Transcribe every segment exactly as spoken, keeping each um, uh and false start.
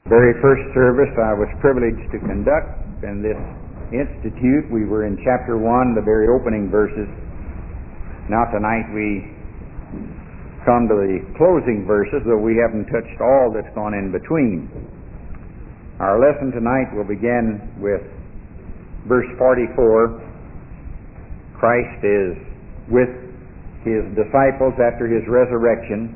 Very first service I was privileged to conduct in this institute, we were in chapter one, the very opening verses. Now tonight we come to the closing verses, though we haven't touched all that's gone in between. Our lesson tonight will begin with verse forty-four. Christ is with his disciples after his resurrection.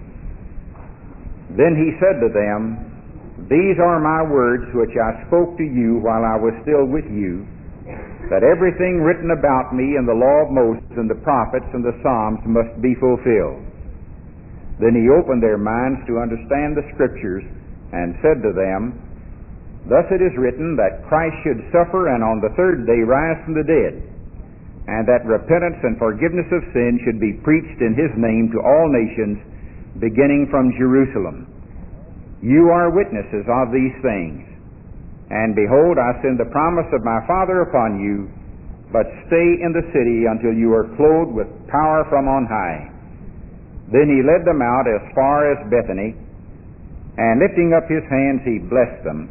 Then he said to them, "These are my words which I spoke to you while I was still with you, that everything written about me in the law of Moses and the prophets and the Psalms must be fulfilled." Then he opened their minds to understand the Scriptures and said to them, "Thus it is written that Christ should suffer and on the third day rise from the dead, and that repentance and forgiveness of sin should be preached in his name to all nations, beginning from Jerusalem. You are witnesses of these things. And behold, I send the promise of my Father upon you, but stay in the city until you are clothed with power from on high." Then he led them out as far as Bethany, and lifting up his hands he blessed them.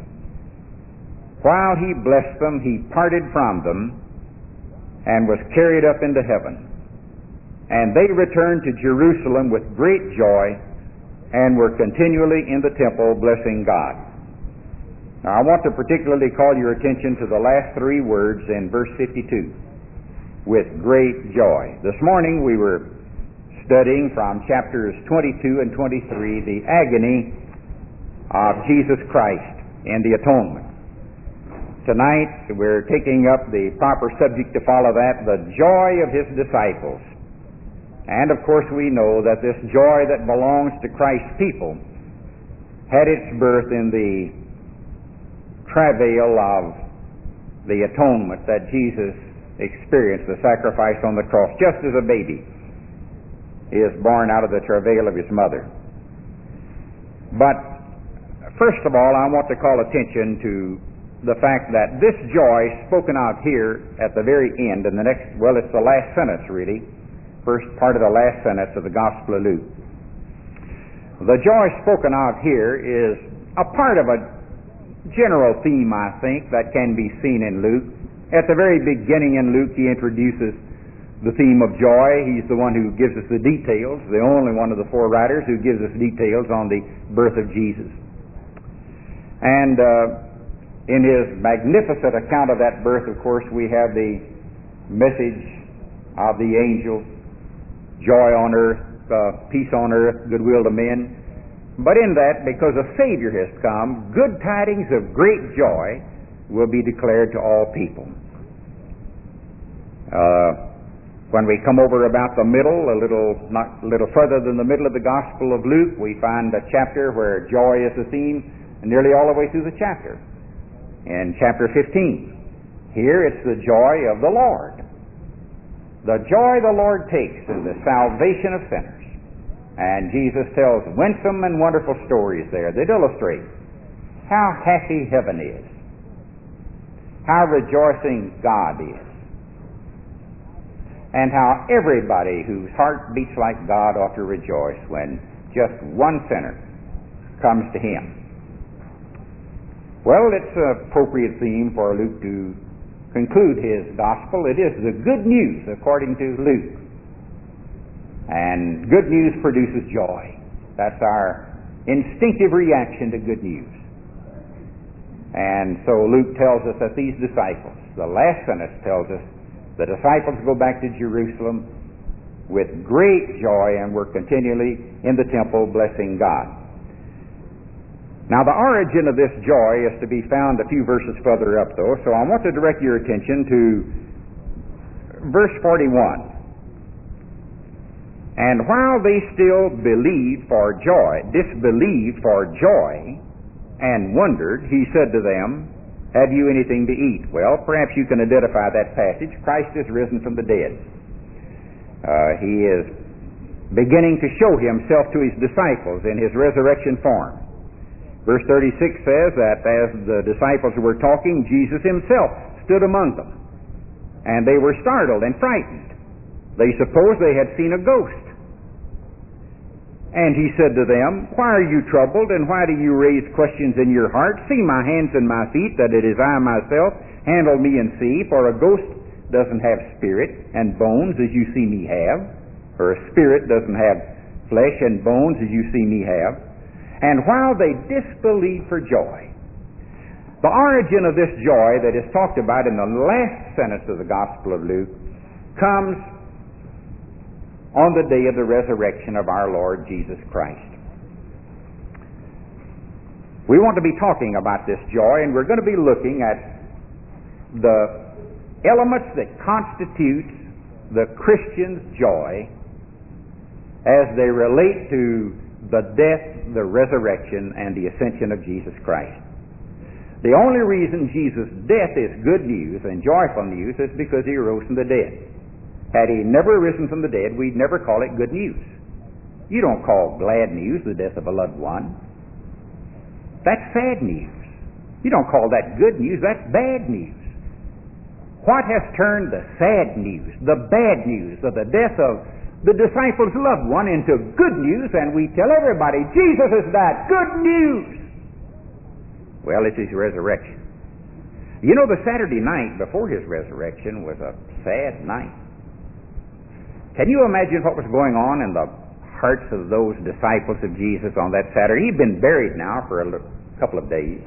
While he blessed them, he parted from them and was carried up into heaven. And they returned to Jerusalem with great joy, and were continually in the temple blessing God. Now I want to particularly call your attention to the last three words in verse fifty-two. With great joy. This morning we were studying from chapters twenty-two and twenty-three the agony of Jesus Christ in the atonement. Tonight we're taking up the proper subject to follow that, the joy of his disciples. And of course we know that this joy that belongs to Christ's people had its birth in the travail of the atonement that Jesus experienced, the sacrifice on the cross, just as a baby is born out of the travail of his mother. But first of all, I want to call attention to the fact that this joy spoken of here at the very end, in the next, well, it's the last sentence really, first part of the last sentence of the Gospel of Luke. The joy spoken of here is a part of a general theme, I think, that can be seen in Luke. At the very beginning in Luke, he introduces the theme of joy. He's the one who gives us the details, the only one of the four writers who gives us details on the birth of Jesus. And uh, in his magnificent account of that birth, of course, we have the message of the angel, joy on earth, uh, peace on earth, goodwill to men. But in that, because a Savior has come, good tidings of great joy will be declared to all people. Uh, when we come over about the middle, a little not a little further than the middle of the Gospel of Luke, we find a chapter where joy is the theme, nearly all the way through the chapter. In chapter fifteen, here it's the joy of the Lord. The joy the Lord takes in the salvation of sinners. And Jesus tells winsome and wonderful stories there that illustrate how happy heaven is, how rejoicing God is, and how everybody whose heart beats like God ought to rejoice when just one sinner comes to him. Well, it's an appropriate theme for Luke to conclude his gospel. It is the good news according to Luke. And good news produces joy. That's our instinctive reaction to good news. And so Luke tells us that these disciples, the last sentence tells us, the disciples go back to Jerusalem with great joy and were continually in the temple blessing God. Now, the origin of this joy is to be found a few verses further up, though, so I want to direct your attention to verse forty-one. "And while they still believed for joy, disbelieved for joy, and wondered, he said to them, 'Have you anything to eat?'" Well, perhaps you can identify that passage. Christ is risen from the dead. Uh, he is beginning to show himself to his disciples in his resurrection form. Verse thirty-six says that as the disciples were talking, Jesus himself stood among them. And they were startled and frightened. They supposed they had seen a ghost. And he said to them, "Why are you troubled, and why do you raise questions in your heart? See my hands and my feet, that it is I myself. Handle me and see, for a ghost doesn't have spirit and bones as you see me have, or a spirit doesn't have flesh and bones as you see me have." And while they disbelieved for joy, the origin of this joy that is talked about in the last sentence of the Gospel of Luke comes on the day of the resurrection of our Lord Jesus Christ. We want to be talking about this joy, and we're going to be looking at the elements that constitute the Christian's joy as they relate to the death, the resurrection, and the ascension of Jesus Christ. The only reason Jesus' death is good news and joyful news is because he rose from the dead. Had he never risen from the dead, we'd never call it good news. You don't call glad news the death of a loved one. That's sad news. You don't call that good news, that's bad news. What has turned the sad news, the bad news of the death of the disciples' loved one into good news, and we tell everybody, Jesus has died, good news. Well, it's his resurrection. You know, the Saturday night before his resurrection was a sad night. Can you imagine what was going on in the hearts of those disciples of Jesus on that Saturday? He'd been buried now for a couple of days.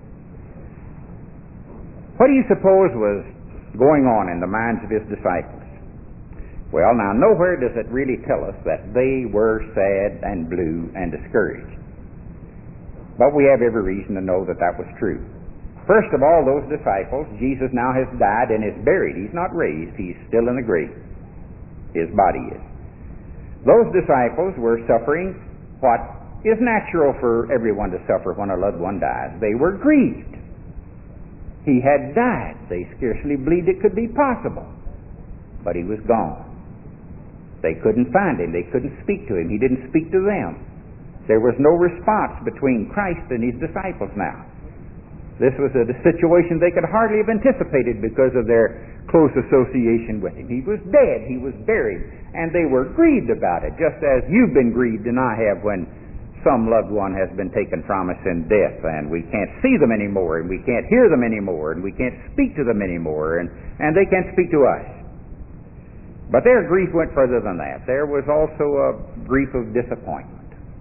What do you suppose was going on in the minds of his disciples? Well, now, nowhere does it really tell us that they were sad and blue and discouraged. But we have every reason to know that that was true. First of all, those disciples, Jesus now has died and is buried. He's not raised. He's still in the grave. His body is. Those disciples were suffering what is natural for everyone to suffer when a loved one dies. They were grieved. He had died. They scarcely believed it could be possible. But he was gone. They couldn't find him. They couldn't speak to him. He didn't speak to them. There was no response between Christ and his disciples now. This was a situation they could hardly have anticipated because of their close association with him. He was dead. He was buried. And they were grieved about it, just as you've been grieved and I have when some loved one has been taken from us in death and we can't see them anymore and we can't hear them anymore and we can't speak to them anymore and, and they can't speak to us. But their grief went further than that. There was also a grief of disappointment.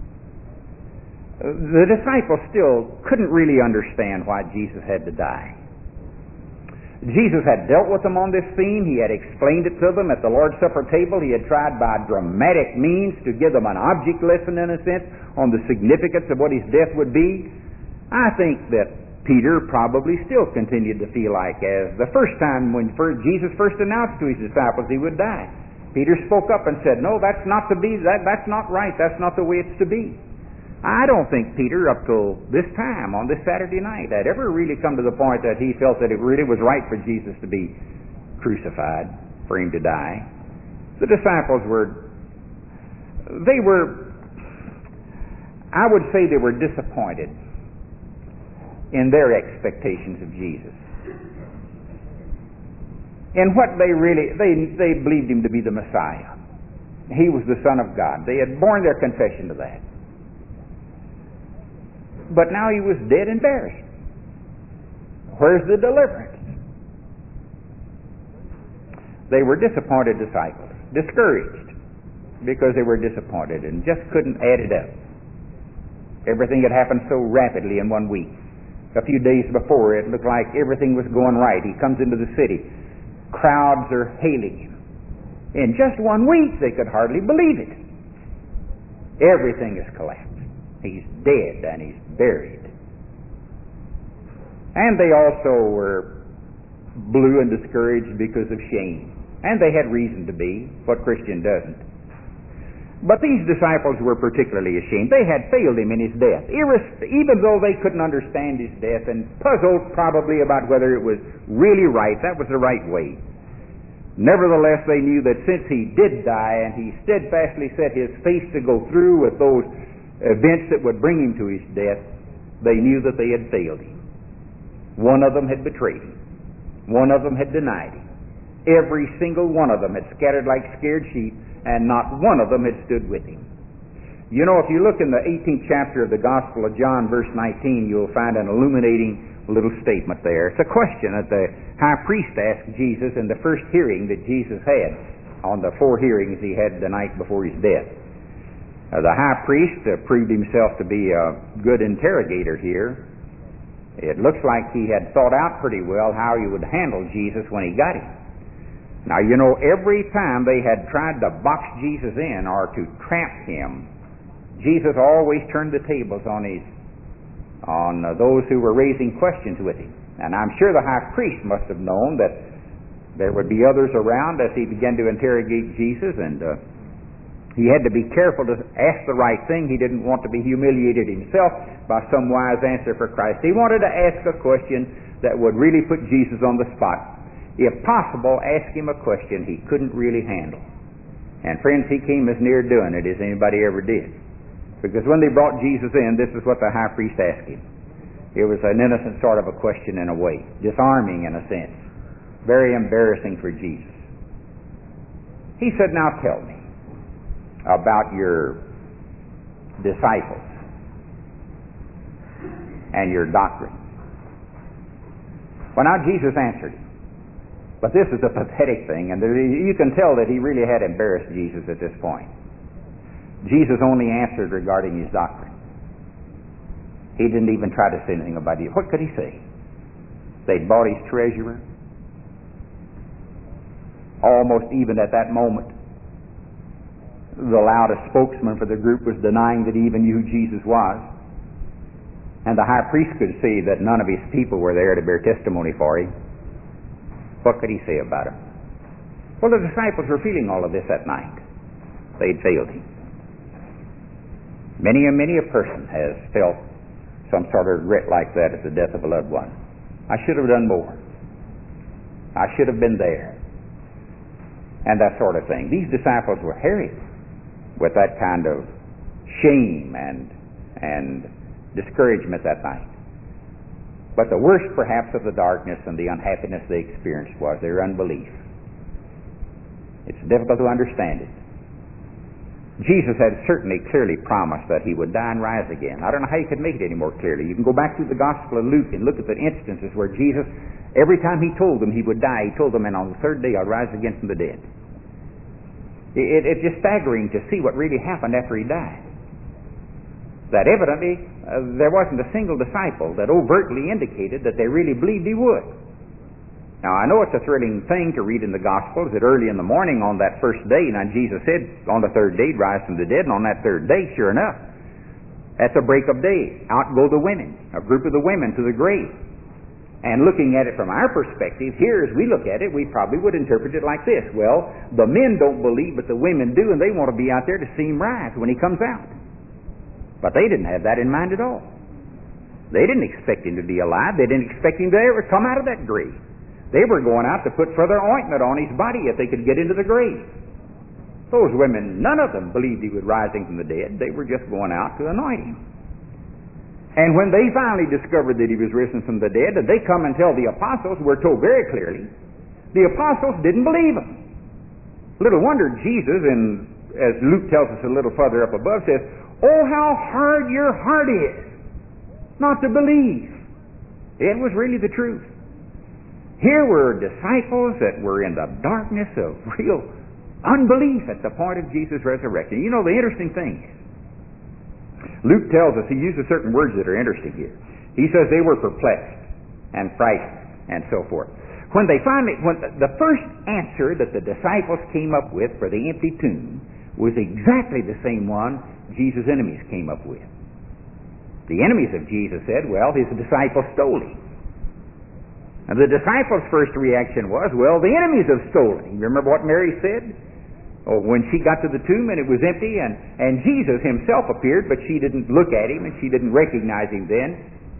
The disciples still couldn't really understand why Jesus had to die. Jesus had dealt with them on this theme. He had explained it to them at the Lord's Supper table. He had tried by dramatic means to give them an object lesson, in a sense, on the significance of what his death would be. I think that Peter probably still continued to feel like, as the first time when Jesus first announced to his disciples he would die, Peter spoke up and said, "No, that's not to be. That, that's not right. That's not the way it's to be." I don't think Peter, up till this time, on this Saturday night, had ever really come to the point that he felt that it really was right for Jesus to be crucified, for him to die. The disciples were, they were, I would say they were disappointed in their expectations of Jesus. In what they really, they, they believed him to be the Messiah. He was the Son of God. They had borne their confession to that. But now he was dead and buried. Where's the deliverance? They were disappointed disciples, discouraged, because they were disappointed and just couldn't add it up. Everything had happened so rapidly in one week. A few days before, it looked like everything was going right. He comes into the city. Crowds are hailing him. In just one week, they could hardly believe it. Everything has collapsed. He's dead and he's buried. And they also were blue and discouraged because of shame. And they had reason to be. What Christian doesn't? But these disciples were particularly ashamed. They had failed him in his death. Even though they couldn't understand his death and puzzled probably about whether it was really right, that was the right way. Nevertheless, they knew that since he did die and he steadfastly set his face to go through with those events that would bring him to his death, they knew that they had failed him. One of them had betrayed him. One of them had denied him. Every single one of them had scattered like scared sheep, and not one of them had stood with him. You know, if you look in the eighteenth chapter of the Gospel of John, verse nineteen, you'll find an illuminating little statement there. It's a question that the high priest asked Jesus in the first hearing that Jesus had on the four hearings he had the night before his death. Uh, the high priest uh, proved himself to be a good interrogator here. It looks like he had thought out pretty well how he would handle Jesus when he got him. Now, you know, every time they had tried to box Jesus in or to trap him, Jesus always turned the tables on his, on uh, those who were raising questions with him. And I'm sure the high priest must have known that there would be others around as he began to interrogate Jesus, and uh, he had to be careful to ask the right thing. He didn't want to be humiliated himself by some wise answer for Christ. He wanted to ask a question that would really put Jesus on the spot. If possible, ask him a question he couldn't really handle. And friends, he came as near doing it as anybody ever did. Because when they brought Jesus in, this is what the high priest asked him. It was an innocent sort of a question in a way, disarming in a sense, very embarrassing for Jesus. He said, "Now tell me about your disciples and your doctrine." Well, now Jesus answered him. But this is a pathetic thing, and you can tell that he really had embarrassed Jesus at this point. Jesus only answered regarding his doctrine. He didn't even try to say anything about it. What could he say? They'd bought his treasurer. Almost even at that moment, the loudest spokesman for the group was denying that he even knew who Jesus was. And the high priest could see that none of his people were there to bear testimony for him. What could he say about it? Well, the disciples were feeling all of this that night. They'd failed him. Many and many a person has felt some sort of regret like that at the death of a loved one. I should have done more. I should have been there. And that sort of thing. These disciples were harried with that kind of shame and, and discouragement that night. But the worst, perhaps, of the darkness and the unhappiness they experienced was their unbelief. It's difficult to understand it. Jesus had certainly clearly promised that he would die and rise again. I don't know how you could make it any more clearly. You can go back through the Gospel of Luke and look at the instances where Jesus, every time he told them he would die, he told them, "And on the third day I'll rise again from the dead." It, it, it's just staggering to see what really happened after he died. That evidently uh, there wasn't a single disciple that overtly indicated that they really believed he would. Now, I know it's a thrilling thing to read in the Gospels that early in the morning on that first day, now Jesus said on the third day he'd rise from the dead, and on that third day, sure enough, at the break of day, out go the women, a group of the women to the grave. And looking at it from our perspective, here as we look at it, we probably would interpret it like this. Well, the men don't believe, but the women do, and they want to be out there to see him rise when he comes out. But they didn't have that in mind at all. They didn't expect him to be alive. They didn't expect him to ever come out of that grave. They were going out to put further ointment on his body if they could get into the grave. Those women, none of them believed he was rising from the dead. They were just going out to anoint him. And when they finally discovered that he was risen from the dead, they come and tell the apostles, we're told very clearly, the apostles didn't believe him. Little wonder Jesus, and as Luke tells us a little further up above, says, "Oh, how hard your heart is not to believe." It was really the truth. Here were disciples that were in the darkness of real unbelief at the point of Jesus' resurrection. You know, the interesting thing is, Luke tells us, he uses certain words that are interesting here. He says they were perplexed and frightened and so forth. When they finally, when the first answer that the disciples came up with for the empty tomb was exactly the same one Jesus' enemies came up with. The enemies of Jesus said, well, his disciples stole him. And the disciples' first reaction was, well, the enemies have stolen him. You remember what Mary said? Oh, when she got to the tomb and it was empty, and, and Jesus himself appeared, but she didn't look at him and she didn't recognize him then.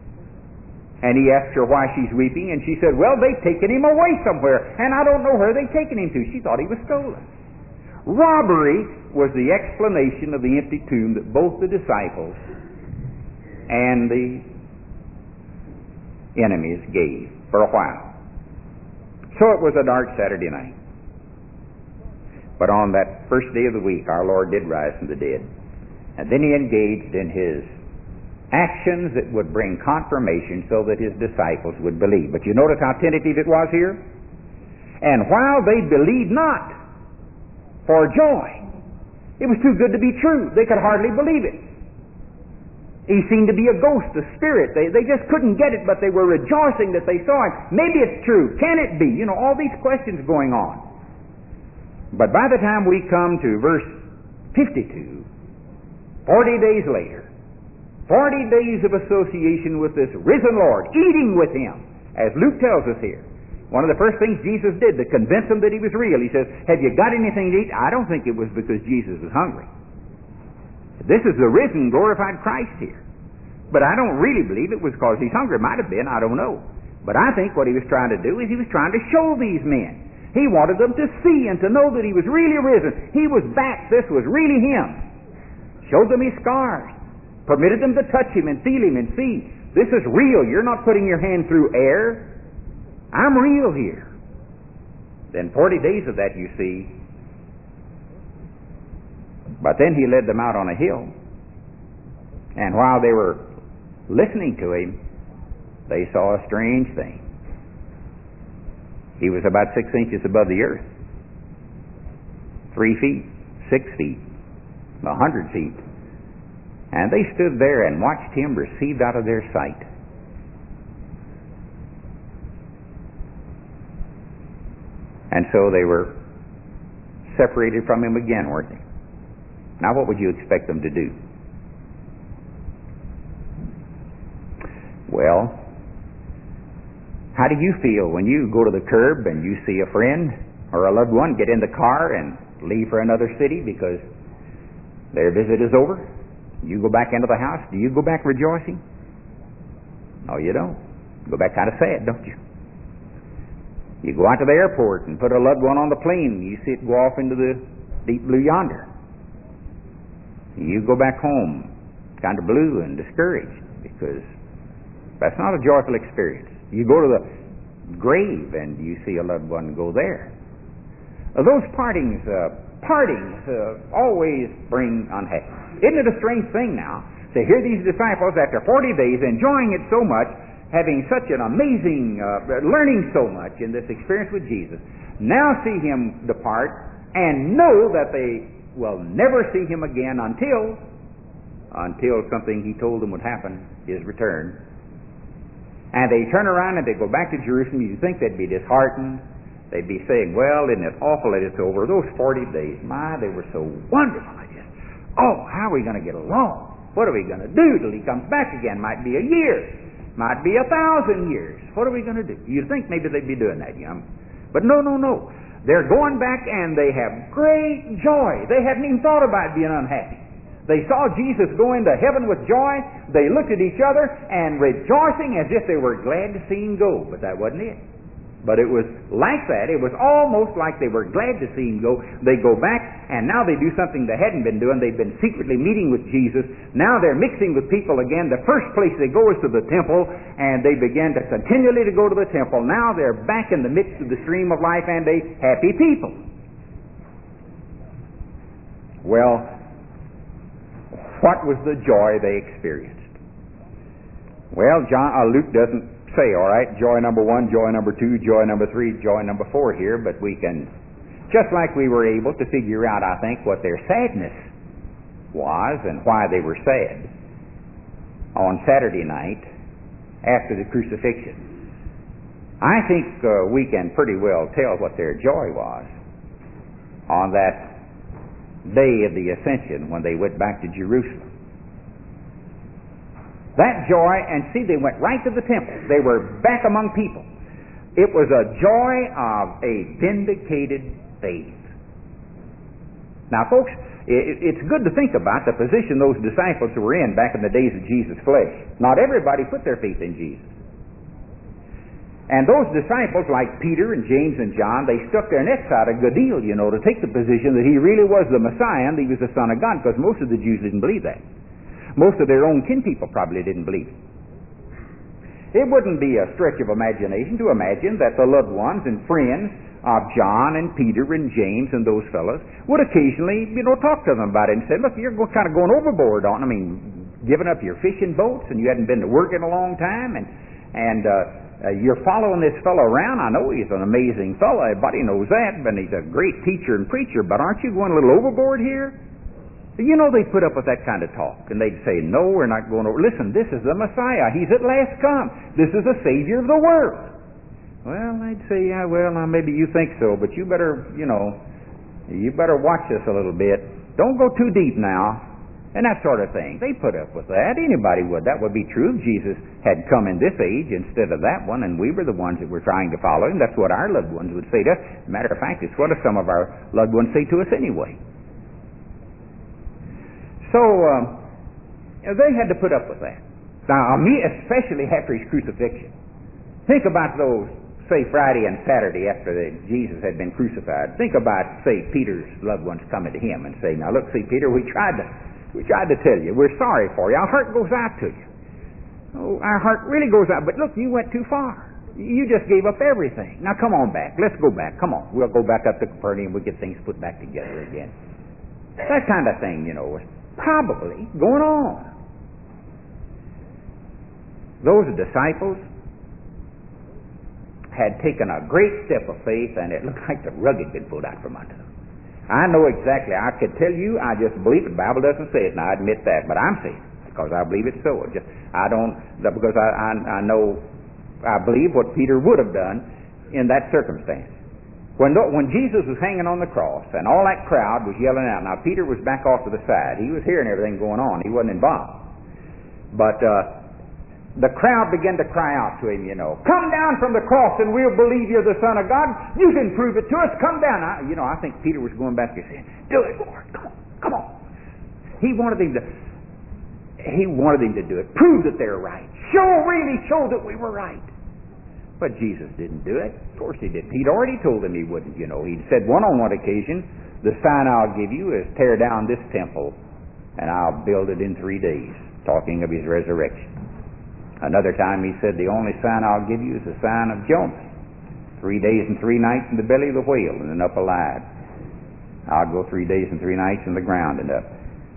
And he asked her why she's weeping, and she said, well, they've taken him away somewhere, and I don't know where they've taken him to. She thought he was stolen. Robbery was the explanation of the empty tomb that both the disciples and the enemies gave for a while. So it was a dark Saturday night. But on that first day of the week, our Lord did rise from the dead. And then he engaged in his actions that would bring confirmation so that his disciples would believe. But you notice how tentative it was here? And while they believed not for joy, it was too good to be true. They could hardly believe it. He seemed to be a ghost, a spirit. They, they just couldn't get it, but they were rejoicing that they saw him. Maybe it's true. Can it be? You know, all these questions going on. But by the time we come to verse fifty-two, forty days later, forty days of association with this risen Lord, eating with him, as Luke tells us here. One of the first things Jesus did to convince them that he was real, he says, have you got anything to eat? I don't think it was because Jesus was hungry. This is the risen, glorified Christ here. But I don't really believe it was because he's hungry. It might have been, I don't know. But I think what he was trying to do is he was trying to show these men. He wanted them to see and to know that he was really risen. He was back. This was really him. Showed them his scars. Permitted them to touch him and feel him and see. This is real. You're not putting your hand through air. I'm real here. Then forty days of that, you see. But then he led them out on a hill. And while they were listening to him, they saw a strange thing. He was about six inches above the earth. Three feet, six feet, a hundred feet. And they stood there and watched him received out of their sight. And so they were separated from him again, weren't they? Now what would you expect them to do? Well, how do you feel when you go to the curb and you see a friend or a loved one get in the car and leave for another city because their visit is over? You go back into the house. Do you go back rejoicing? No, you don't. You go back kind of sad, don't you? You go out to the airport and put a loved one on the plane. You see it go off into the deep blue yonder. You go back home kind of blue and discouraged because that's not a joyful experience. You go to the grave and you see a loved one go there. Uh, those partings, uh, partings uh, always bring unhappiness. Isn't it a strange thing now to hear these disciples after forty days enjoying it so much, having such an amazing, uh, learning so much in this experience with Jesus, now see him depart and know that they will never see him again until, until something he told them would happen, his return. And they turn around and they go back to Jerusalem. You'd think they'd be disheartened. They'd be saying, well, isn't it awful that it's over? Those forty days, my, they were so wonderful. I just, oh, how are we going to get along? What are we going to do till he comes back again? Might be a year. Might be a thousand years. What are we going to do? You'd think maybe they'd be doing that, you know. But no, no, no. They're going back and they have great joy. They hadn't even thought about being unhappy. They saw Jesus go into heaven with joy. They looked at each other and rejoicing as if they were glad to see him go. But that wasn't it. But it was like that. It was almost like they were glad to see him go. They go back, and now they do something they hadn't been doing. They've been secretly meeting with Jesus. Now they're mixing with people again. The first place they go is to the temple, and they begin to continually to go to the temple. Now they're back in the midst of the stream of life and a happy people. Well, what was the joy they experienced? Well, John, uh, Luke doesn't say, all right, joy number one, joy number two, joy number three, joy number four here, but we can, just like we were able to figure out, I think, what their sadness was and why they were sad on Saturday night after the crucifixion. I think uh, we can pretty well tell what their joy was on that day of the Ascension when they went back to Jerusalem. That joy, and see, they went right to the temple. They were back among people. It was a joy of a vindicated faith. Now, folks, it's good to think about the position those disciples were in back in the days of Jesus' flesh. Not everybody put their faith in Jesus. And those disciples, like Peter and James and John, they stuck their necks out a good deal, you know, to take the position that he really was the Messiah and he was the Son of God, because most of the Jews didn't believe that. Most of their own kin people probably didn't believe it. It wouldn't be a stretch of imagination to imagine that the loved ones and friends of John and Peter and James and those fellows would occasionally, you know, talk to them about it and say, look, you're kind of going overboard on, I mean, giving up your fishing boats and you hadn't been to work in a long time and, and, uh, Uh, you're following this fellow around. I know he's an amazing fellow. Everybody knows that, but he's a great teacher and preacher. But aren't you going a little overboard here? You know they put up with that kind of talk, and they'd say, no, we're not going over. Listen, this is the Messiah. He's at last come. This is the Savior of the world. Well, I'd say, yeah, well, now maybe you think so, but you better, you know, you better watch this a little bit. Don't go too deep now. And that sort of thing. They put up with that. Anybody would. That would be true if Jesus had come in this age instead of that one, and we were the ones that were trying to follow him. That's what our loved ones would say to us. As a matter of fact, it's what some of our loved ones say to us anyway. So, um, they had to put up with that. Now, me, especially after his crucifixion. Think about those, say, Friday and Saturday after the, Jesus had been crucified. Think about, say, Peter's loved ones coming to him and saying, now look, see, Peter, we tried to We tried to tell you. We're sorry for you. Our heart goes out to you. Oh, our heart really goes out. But look, you went too far. You just gave up everything. Now come on back. Let's go back. Come on. We'll go back up to Capernaum. We'll get things put back together again. That kind of thing, you know, was probably going on. Those disciples had taken a great step of faith, and it looked like the rug had been pulled out from under them. I know exactly. I could tell you, I just believe it. The Bible doesn't say it, and I admit that, but I'm saying it because I believe it's so. It just, I don't, because I, I, I know, I believe what Peter would have done in that circumstance. When, the, when Jesus was hanging on the cross, and all that crowd was yelling out, now Peter was back off to the side. He was hearing everything going on. He wasn't involved. But, uh, the crowd began to cry out to him, you know, come down from the cross and we'll believe you're the Son of God. You can prove it to us. Come down. I, you know, I think Peter was going back and saying, do it, Lord. Come on. Come on. He wanted him to, he wanted him to do it. Prove that they're right. Show, really show that we were right. But Jesus didn't do it. Of course he didn't. He'd already told him he wouldn't, you know. He'd said one on one occasion, the sign I'll give you is tear down this temple and I'll build it in three days, talking of his resurrection. Another time he said, the only sign I'll give you is the sign of Jonah. Three days and three nights in the belly of the whale and then up alive. I'll go three days and three nights in the ground and up.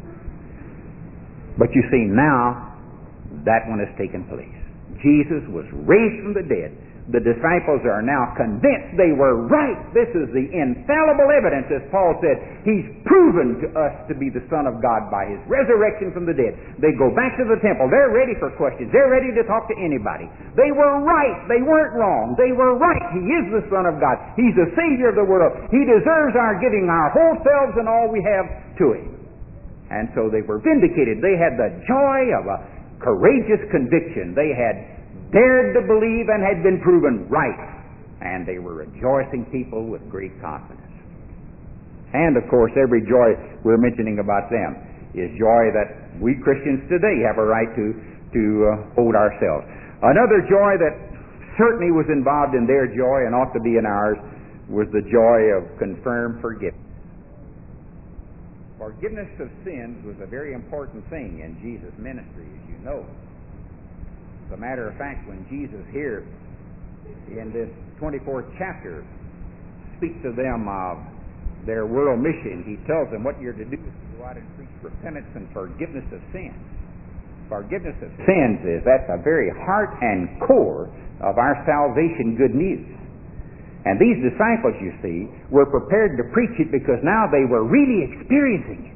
But you see, now that one has taken place. Jesus was raised from the dead. The disciples are now convinced they were right. This is the infallible evidence, as Paul said. He's proven to us to be the Son of God by his resurrection from the dead. They go back to the temple. They're ready for questions. They're ready to talk to anybody. They were right. They weren't wrong. They were right. He is the Son of God. He's the Savior of the world. He deserves our giving our whole selves and all we have to him. And so they were vindicated. They had the joy of a courageous conviction. They had dared to believe and had been proven right. And they were rejoicing people with great confidence. And of course, every joy we're mentioning about them is joy that we Christians today have a right to, to uh, hold ourselves. Another joy that certainly was involved in their joy and ought to be in ours was the joy of confirmed forgiveness. Forgiveness of sins was a very important thing in Jesus' ministry, as you know. As a matter of fact, when Jesus here in this twenty-fourth chapter speaks to them of their world mission, he tells them what you're to do is to go out and preach repentance and forgiveness of sins. Forgiveness of sins is, that's the very heart and core of our salvation good news. And these disciples, you see, were prepared to preach it because now they were really experiencing it.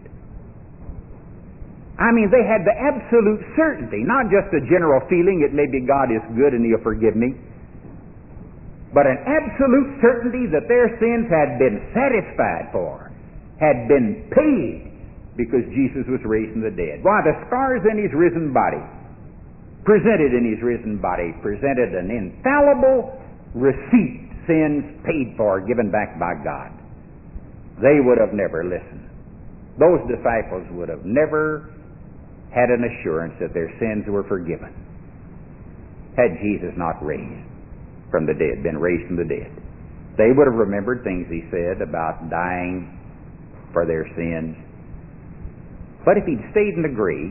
I mean, they had the absolute certainty, not just a general feeling that maybe God is good and he'll forgive me, but an absolute certainty that their sins had been satisfied for, had been paid because Jesus was raised from the dead. Why, the scars in his risen body, presented in his risen body, presented an infallible receipt, sins paid for, given back by God. They would have never listened. Those disciples would have never had an assurance that their sins were forgiven had Jesus not raised from the dead, been raised from the dead. They would have remembered things he said about dying for their sins. But if he'd stayed in the grave,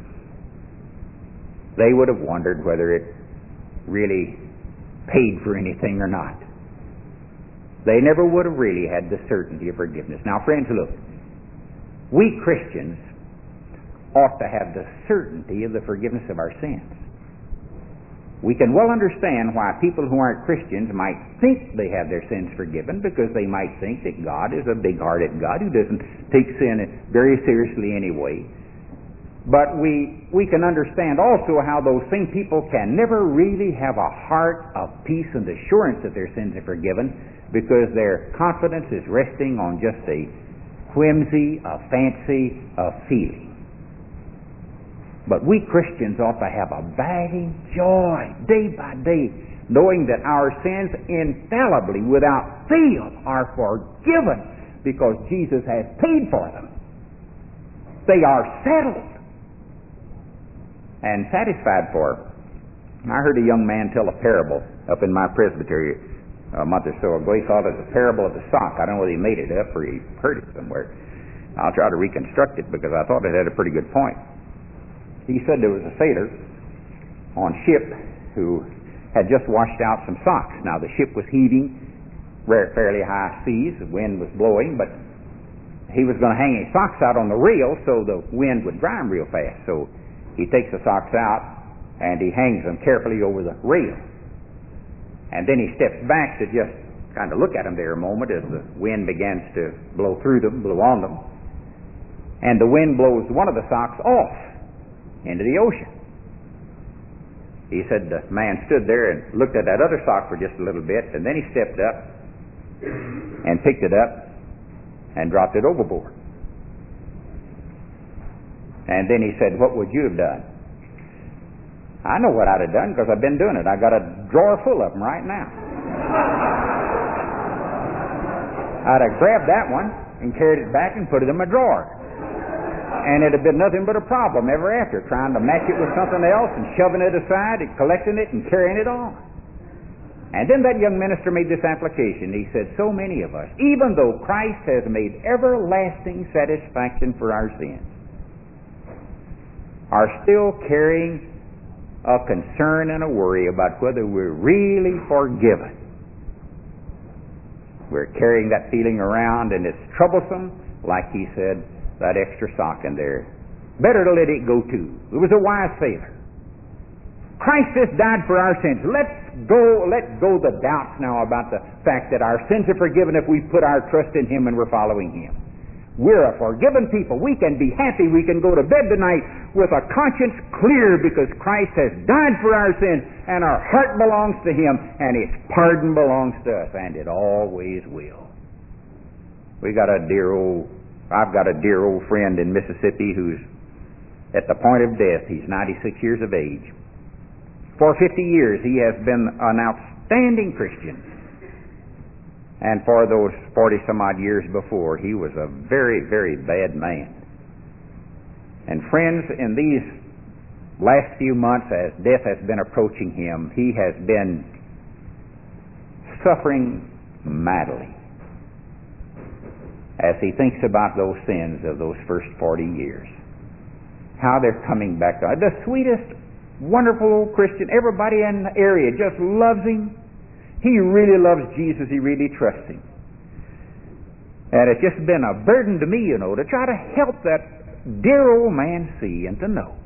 they would have wondered whether it really paid for anything or not. they never would have really had the certainty of forgiveness. Now, friends, look, we Christians ought to have the certainty of the forgiveness of our sins. We can well understand why people who aren't Christians might think they have their sins forgiven, because they might think that God is a big-hearted God who doesn't take sin very seriously anyway. But we we can understand also how those same people can never really have a heart of peace and assurance that their sins are forgiven, because their confidence is resting on just a whimsy, a fancy, a feeling. But we Christians ought to have abiding joy day by day, knowing that our sins infallibly, without fail, are forgiven because Jesus has paid for them. They are settled and satisfied for. I heard a young man tell a parable up in my presbytery a month or so ago. He called it the parable of the sock. I don't know whether he made it up or he heard it somewhere. I'll try to reconstruct it because I thought it had a pretty good point. He said there was a sailor on ship who had just washed out some socks. Now the ship was heaving, fairly high seas, the wind was blowing, but he was going to hang his socks out on the rail so the wind would dry them real fast. So he takes the socks out and he hangs them carefully over the rail. And then he steps back to just kind of look at them there a moment as the wind begins to blow through them, blow on them. And the wind blows one of the socks off into the ocean. He said the man stood there and looked at that other sock for just a little bit, and then he stepped up and picked it up and dropped it overboard. And then he said, "What would you have done?" "I know what I'd have done because I've been doing it. I got a drawer full of them right now. I'd have grabbed that one and carried it back and put it in my drawer. And it'd have been nothing but a problem ever after, trying to match it with something else and shoving it aside and collecting it and carrying it on." And then that young minister made this application. He said, so many of us, even though Christ has made everlasting satisfaction for our sins, are still carrying a concern and a worry about whether we're really forgiven. We're carrying that feeling around, and it's troublesome, like he said, that extra sock in there. Better to let it go too. It was a wise sailor. Christ has died for our sins. Let's go, let go the doubts now about the fact that our sins are forgiven if we put our trust in Him and we're following Him. We're a forgiven people. We can be happy. We can go to bed tonight with a conscience clear because Christ has died for our sins and our heart belongs to Him and His pardon belongs to us, and it always will. We got a dear old I've got a dear old friend in Mississippi who's at the point of death. He's ninety-six years of age. For fifty years he has been an outstanding Christian. And for those forty some odd years before, he was a very, very bad man. And friends, in these last few months, as death has been approaching him, he has been suffering mightily as he thinks about those sins of those first forty years. How they're coming back to him. The sweetest, wonderful old Christian. Everybody in the area just loves him. He really loves Jesus. He really trusts Him. And it's just been a burden to me, you know, to try to help that dear old man see and to know.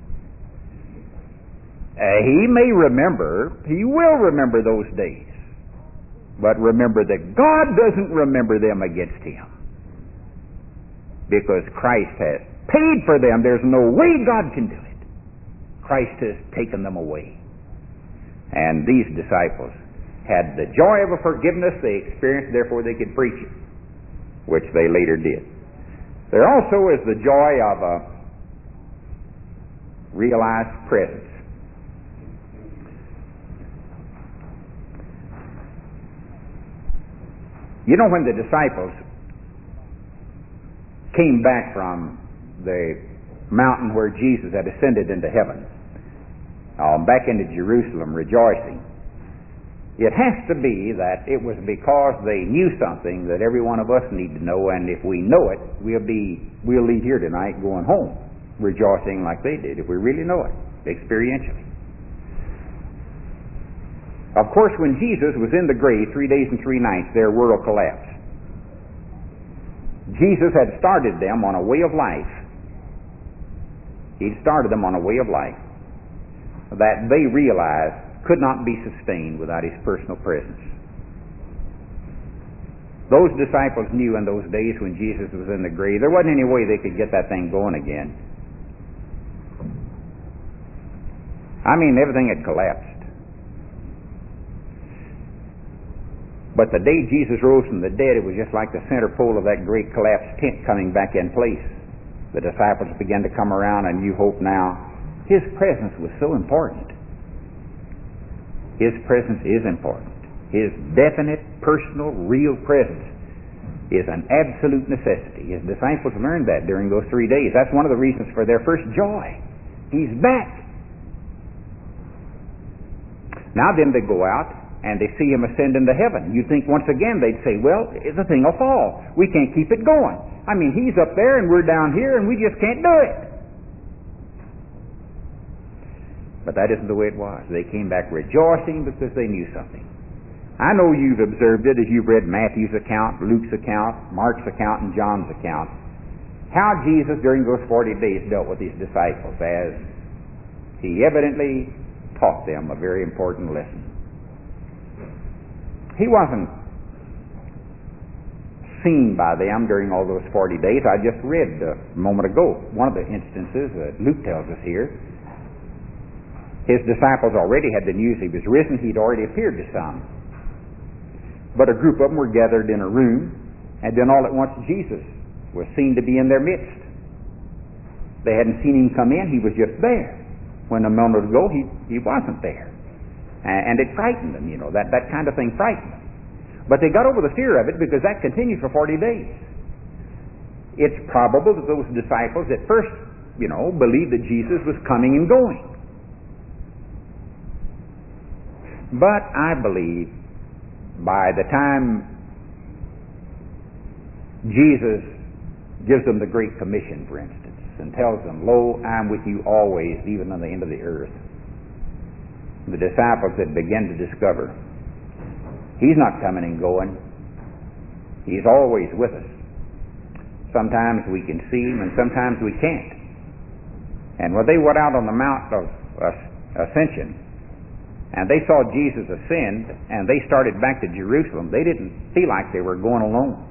Uh, he may remember, he will remember those days. But remember that God doesn't remember them against him. Because Christ has paid for them. There's no way God can do it. Christ has taken them away. And these disciples had the joy of a forgiveness they experienced, therefore they could preach it, which they later did. There also is the joy of a realized presence. You know, when the disciples came back from the mountain where Jesus had ascended into heaven, um, back into Jerusalem rejoicing, it has to be that it was because they knew something that every one of us need to know, and if we know it, we'll be we'll leave here tonight going home rejoicing like they did, if we really know it experientially. Of course, when Jesus was in the grave three days and three nights, their world collapsed. Jesus had started them on a way of life. He'd started them on a way of life that they realized could not be sustained without His personal presence. Those disciples knew in those days when Jesus was in the grave, there wasn't any way they could get that thing going again. I mean, everything had collapsed. But the day Jesus rose from the dead, it was just like the center pole of that great collapsed tent coming back in place. The disciples began to come around a new hope now. His presence was so important. His presence is important. His definite, personal, real presence is an absolute necessity. His disciples learned that during those three days. That's one of the reasons for their first joy. He's back. Now then they go out and they see Him ascend into heaven. You'd think once again they'd say, well, the thing will fall. We can't keep it going. I mean, He's up there and we're down here and we just can't do it. But that isn't the way it was. They came back rejoicing because they knew something. I know you've observed it as you've read Matthew's account, Luke's account, Mark's account, and John's account. How Jesus during those forty days dealt with His disciples as He evidently taught them a very important lesson. He wasn't seen by them during all those forty days. I just read a moment ago one of the instances that Luke tells us here. His disciples already had the news He was risen. He'd already appeared to some. But a group of them were gathered in a room, and then all at once Jesus was seen to be in their midst. They hadn't seen Him come in. He was just there. When a moment ago, He, he wasn't there. And it frightened them, you know. That, that kind of thing frightened them. But they got over the fear of it because that continued for forty days. It's probable that those disciples at first, you know, believed that Jesus was coming and going. But I believe by the time Jesus gives them the Great Commission, for instance, and tells them, lo, I am with you always, even on the end of the earth, the disciples had begun to discover He's not coming and going. He's always with us. Sometimes we can see Him and sometimes we can't. And when they went out on the Mount of Ascension and they saw Jesus ascend and they started back to Jerusalem, they didn't feel like they were going alone.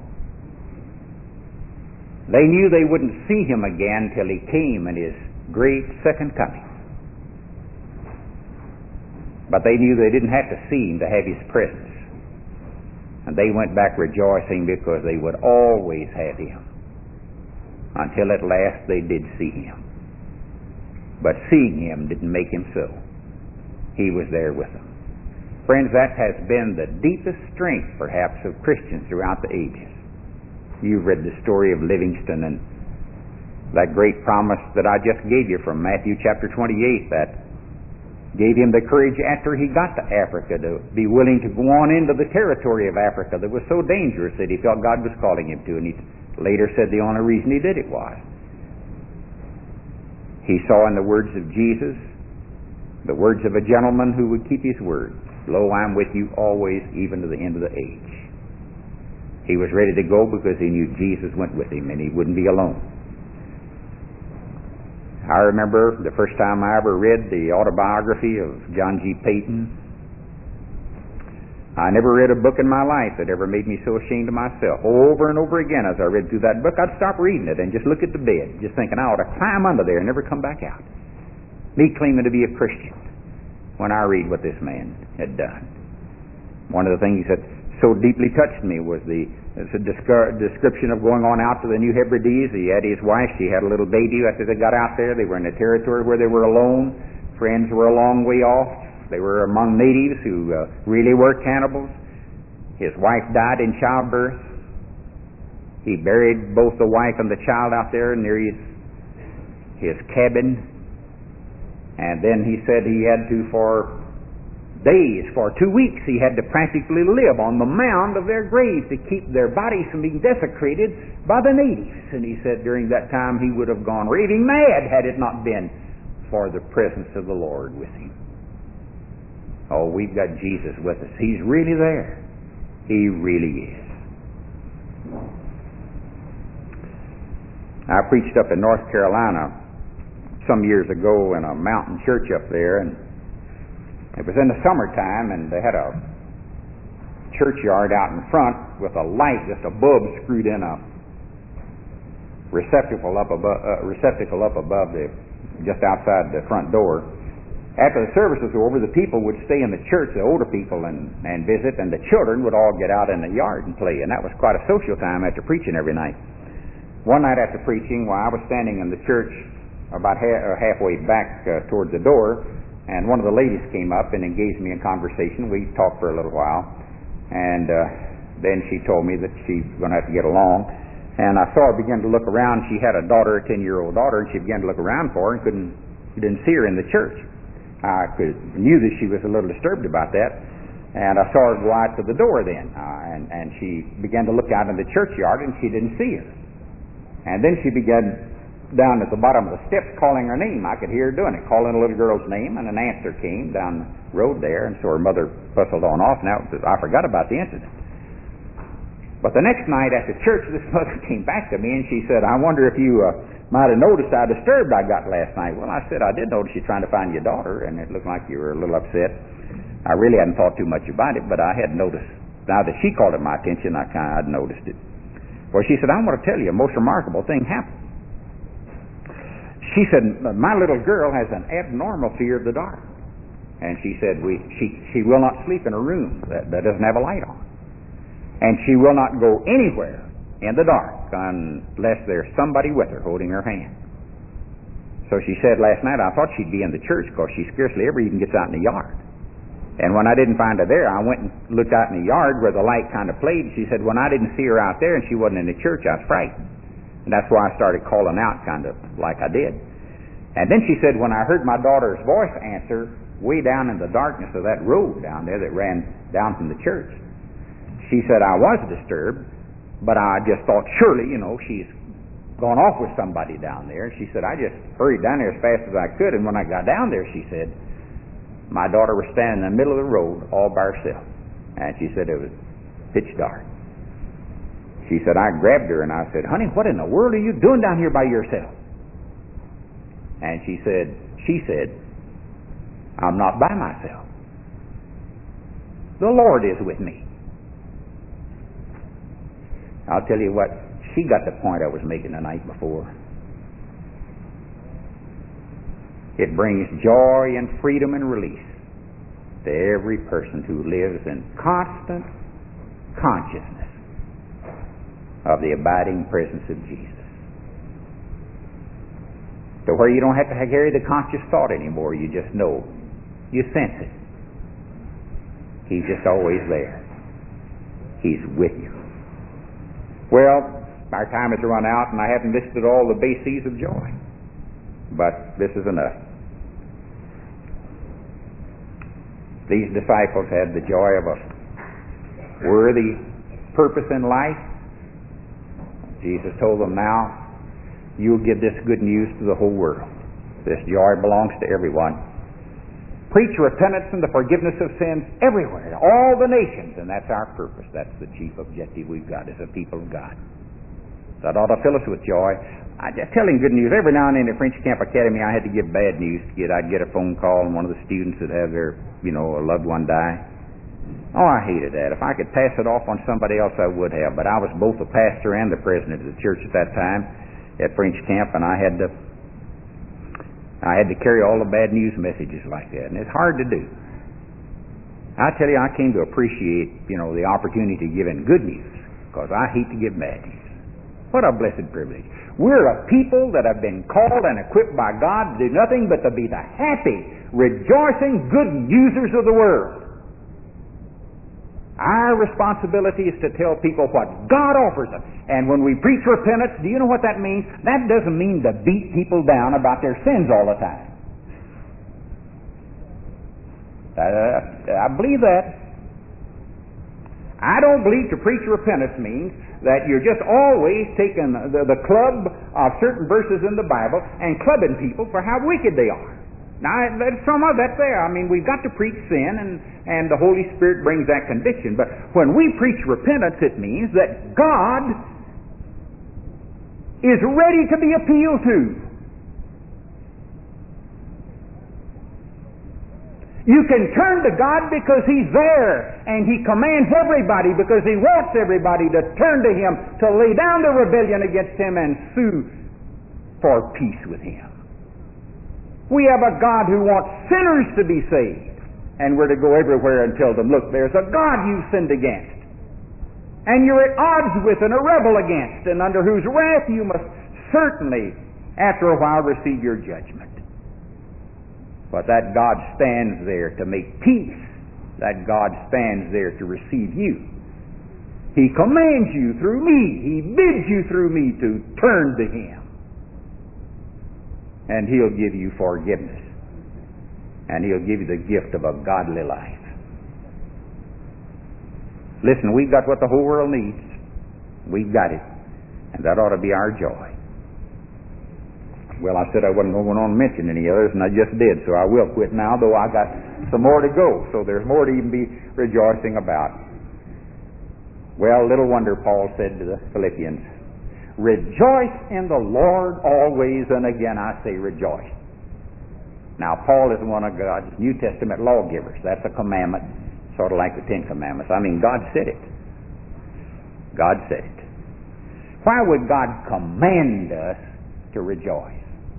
They knew they wouldn't see Him again till He came in His great second coming. But they knew they didn't have to see Him to have His presence. And they went back rejoicing because they would always have Him. Until at last they did see Him. But seeing Him didn't make Him so. He was there with them. Friends, that has been the deepest strength, perhaps, of Christians throughout the ages. You've read the story of Livingston and that great promise that I just gave you from Matthew chapter twenty-eight that gave him the courage after he got to Africa to be willing to go on into the territory of Africa that was so dangerous that he felt God was calling him to. And he later said the only reason he did it was he saw in the words of Jesus the words of a gentleman who would keep His word. Lo, I'm with you always, even to the end of the age. He was ready to go because he knew Jesus went with him and he wouldn't be alone. I remember the first time I ever read the autobiography of John G. Payton. I never read a book in my life that ever made me so ashamed of myself. Over and over again as I read through that book, I'd stop reading it and just look at the bed, just thinking I ought to climb under there and never come back out. Me claiming to be a Christian when I read what this man had done. One of the things that so deeply touched me was the it's a description of going on out to the New Hebrides. He had his wife. She had a little baby after they got out there. They were in a territory where they were alone. Friends were a long way off. They were among natives who uh, really were cannibals. His wife died in childbirth. He buried both the wife and the child out there near his, his cabin. And then he said he had to, for days, for two weeks, he had to practically live on the mound of their graves to keep their bodies from being desecrated by the natives. And he said during that time he would have gone raving mad had it not been for the presence of the Lord with him. Oh, we've got Jesus with us. He's really there. He really is. I preached up in North Carolina some years ago in a mountain church up there, and it was in the summertime, and they had a churchyard out in front with a light, just a bulb screwed in a receptacle up above, uh, receptacle up above the, just outside the front door. After the services were over, the people would stay in the church, the older people, and, and visit, and the children would all get out in the yard and play, and that was quite a social time after preaching every night. One night after preaching, while I was standing in the church about ha- uh, halfway back uh, towards the door, and one of the ladies came up and engaged me in conversation. We talked for a little while, and uh, then she told me that she's going to have to get along. And I saw her begin to look around. She had a daughter, a ten-year-old daughter, and she began to look around for her and couldn't, didn't see her in the church. I could, knew that she was a little disturbed about that, and I saw her go out to the door then, uh, and, and she began to look out in the churchyard, and she didn't see her. And then she began down at the bottom of the steps calling her name. I could hear her doing it, calling a little girl's name, and an answer came down the road there, and so her mother bustled on off. Now, I forgot about the incident. But the next night after church, this mother came back to me, and she said, I wonder if you uh, might have noticed how disturbed I got last night. Well, I said, I did notice you trying to find your daughter, and it looked like you were a little upset. I really hadn't thought too much about it, but I had noticed. Now that she called it my attention, I kind of I'd noticed it. Well, she said, I want to tell you a most remarkable thing happened. She said, my little girl has an abnormal fear of the dark. And she said, we, she, she will not sleep in a room that, that doesn't have a light on. And she will not go anywhere in the dark unless there's somebody with her holding her hand. So she said last night, I thought she'd be in the church because she scarcely ever even gets out in the yard. And when I didn't find her there, I went and looked out in the yard where the light kind of played. She said, when I didn't see her out there and she wasn't in the church, I was frightened. And that's why I started calling out kind of like I did. And then she said, when I heard my daughter's voice answer way down in the darkness of that road down there that ran down from the church, she said, I was disturbed, but I just thought, surely, you know, she's gone off with somebody down there. She said, I just hurried down there as fast as I could, and when I got down there, she said, my daughter was standing in the middle of the road all by herself. And she said it was pitch dark. She said, I grabbed her and I said, honey, what in the world are you doing down here by yourself? And she said, she said, I'm not by myself. The Lord is with me. I'll tell you what, she got the point I was making the night before. It brings joy and freedom and release to every person who lives in constant consciousness of the abiding presence of Jesus. To where you don't have to carry the conscious thought anymore. You just know. You sense it. He's just always there. He's with you. Well, our time has run out, and I haven't listed all the bases of joy. But this is enough. These disciples had the joy of a worthy purpose in life. Jesus told them, now, you'll give this good news to the whole world. This joy belongs to everyone. Preach repentance and the forgiveness of sins everywhere, all the nations, and that's our purpose. That's the chief objective we've got as a people of God. That ought to fill us with joy. I just telling good news. Every now and then at French Camp Academy, I had to give bad news to get. I'd get a phone call, and one of the students would have their, you know, a loved one die. Oh, I hated that. If I could pass it off on somebody else, I would have. But I was both the pastor and the president of the church at that time at French Camp, and I had to I had to carry all the bad news messages like that, and it's hard to do. I tell you, I came to appreciate, you know, the opportunity to give in good news, because I hate to give bad news. What a blessed privilege. We're a people that have been called and equipped by God to do nothing but to be the happy, rejoicing, good users of the world. Our responsibility is to tell people what God offers them. And when we preach repentance, do you know what that means? That doesn't mean to beat people down about their sins all the time. Uh, I believe that. I don't believe to preach repentance means that you're just always taking the, the club of certain verses in the Bible and clubbing people for how wicked they are. Now, some of that's there. I mean, we've got to preach sin, and, and the Holy Spirit brings that conviction. But when we preach repentance, it means that God is ready to be appealed to. You can turn to God because He's there, and He commands everybody because He wants everybody to turn to Him, to lay down the rebellion against Him and sue for peace with Him. We have a God who wants sinners to be saved, and we're to go everywhere and tell them, look, there's a God you've sinned against, and you're at odds with and a rebel against, and under whose wrath you must certainly, after a while, receive your judgment. But that God stands there to make peace. That God stands there to receive you. He commands you through me. He bids you through me to turn to Him. And He'll give you forgiveness. And He'll give you the gift of a godly life. Listen, we've got what the whole world needs. We've got it. And that ought to be our joy. Well, I said I wasn't going to mention any others, and I just did, so I will quit now, though I got some more to go, so there's more to even be rejoicing about. Well, little wonder Paul said to the Philippians, rejoice in the Lord always, and again I say rejoice. Now, Paul is one of God's New Testament lawgivers. That's a commandment, sort of like the Ten Commandments. I mean, God said it. God said it. Why would God command us to rejoice?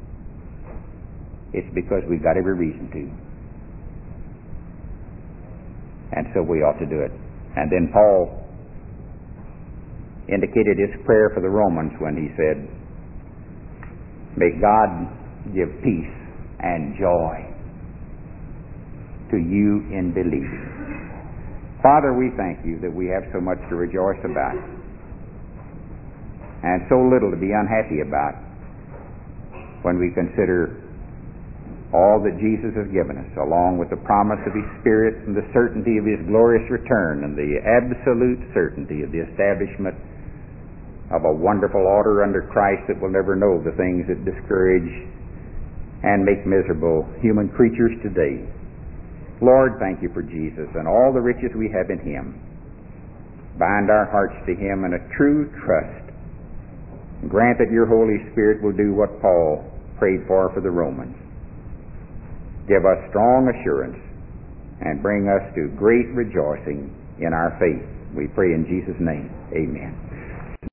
It's because we've got every reason to. And so we ought to do it. And then Paul indicated his prayer for the Romans when he said, may God give peace and joy to you in believing. Father, we thank you that we have so much to rejoice about and so little to be unhappy about when we consider all that Jesus has given us, along with the promise of His Spirit and the certainty of His glorious return and the absolute certainty of the establishment of a wonderful order under Christ that will never know the things that discourage and make miserable human creatures today. Lord, thank you for Jesus and all the riches we have in Him. Bind our hearts to Him in a true trust. Grant that your Holy Spirit will do what Paul prayed for for the Romans. Give us strong assurance and bring us to great rejoicing in our faith. We pray in Jesus' name. Amen.